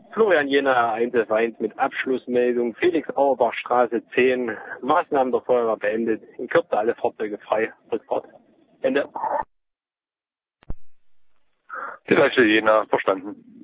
Florian Jena, 1F1 mit Abschlussmeldung. Felix Auerbach Straße 10. Maßnahmen der Feuerwehr beendet. In Kürze alle Fahrzeuge frei. Rückfahrt. Ende. Die Leiche Jena, verstanden.